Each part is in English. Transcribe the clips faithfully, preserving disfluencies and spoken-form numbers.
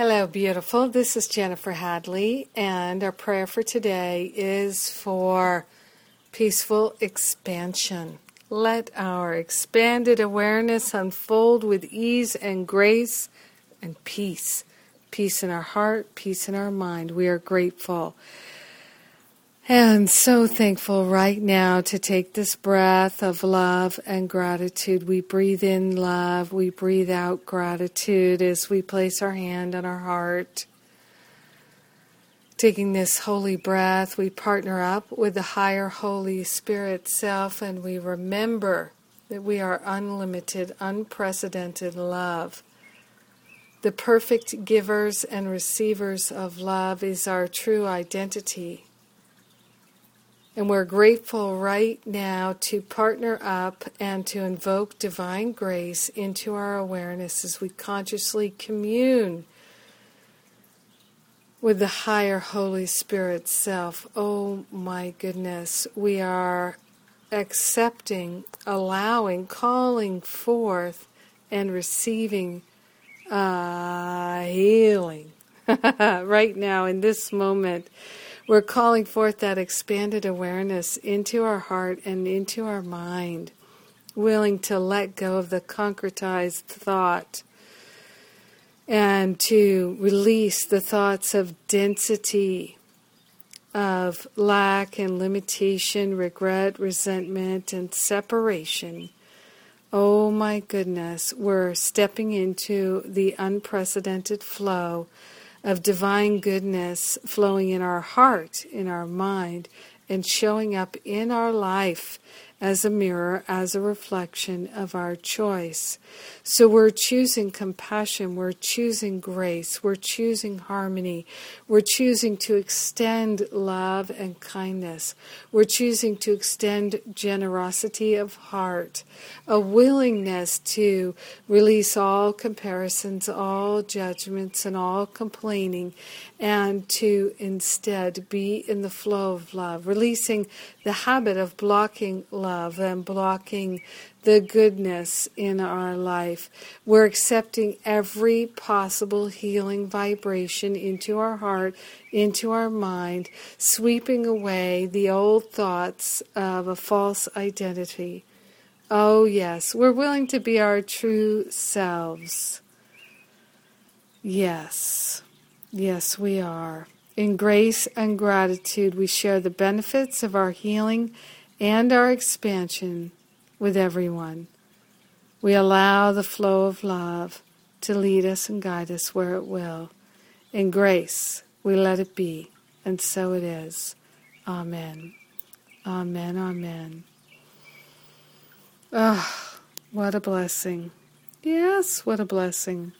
Hello, beautiful. This is Jennifer Hadley, and our prayer for today is for peaceful expansion. Let our expanded awareness unfold with ease and grace and peace. Peace in our heart, peace in our mind. We are grateful and so thankful right now to take this breath of love and gratitude. We breathe in love, we breathe out gratitude as we place our hand on our heart. Taking this holy breath, we partner up with the higher Holy Spirit self, and we remember that we are unlimited, unprecedented love. The perfect givers and receivers of love is our true identity. And we're grateful right now to partner up and to invoke divine grace into our awareness as we consciously commune with the higher Holy Spirit self. Oh my goodness, we are accepting, allowing, calling forth, and receiving uh, healing right now in this moment. We're calling forth that expanded awareness into our heart and into our mind, willing to let go of the concretized thought and to release the thoughts of density, of lack and limitation, regret, resentment, and separation. Oh my goodness, we're stepping into the unprecedented flow of divine goodness flowing in our heart, in our mind, and showing up in our life as a mirror, as a reflection of our choice. So we're choosing compassion, we're choosing grace, we're choosing harmony, we're choosing to extend love and kindness, we're choosing to extend generosity of heart, a willingness to release all comparisons, all judgments, and all complaining, and to instead be in the flow of love, releasing the habit of blocking love and blocking the goodness in our life. We're accepting every possible healing vibration into our heart, into our mind, sweeping away the old thoughts of a false identity. Oh yes, we're willing to be our true selves. Yes, yes we are. In grace and gratitude, we share the benefits of our healing and our expansion with everyone. We allow the flow of love to lead us and guide us where it will. In grace, we let it be, and so it is. Amen. Amen, amen. Ah, oh, what a blessing. Yes, what a blessing.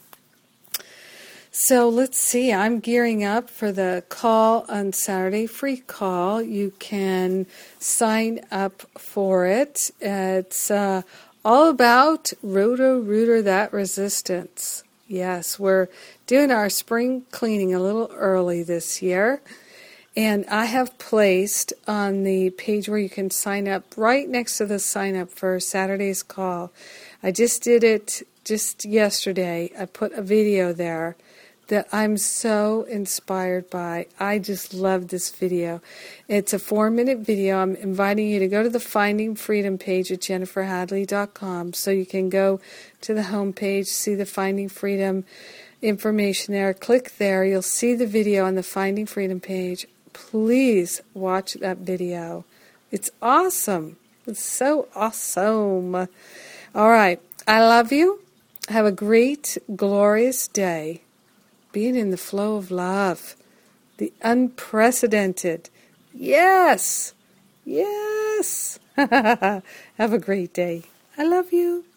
So let's see, I'm gearing up for the call on Saturday, free call. You can sign up for it. It's uh, all about Roto-Rooter that resistance. Yes, we're doing our spring cleaning a little early this year. And I have placed on the page where you can sign up, right next to the sign up for Saturday's call. I just did it just yesterday. I put a video there that I'm so inspired by. I just love this video. It's a four-minute video. I'm inviting you to go to the Finding Freedom page at jennifer hadley dot com so you can go to the home page, see the Finding Freedom information there. Click there. You'll see the video on the Finding Freedom page. Please watch that video. It's awesome. It's so awesome. All right. I love you. Have a great, glorious day. Being in the flow of love, the unprecedented. Yes, yes. Have a great day. I love you.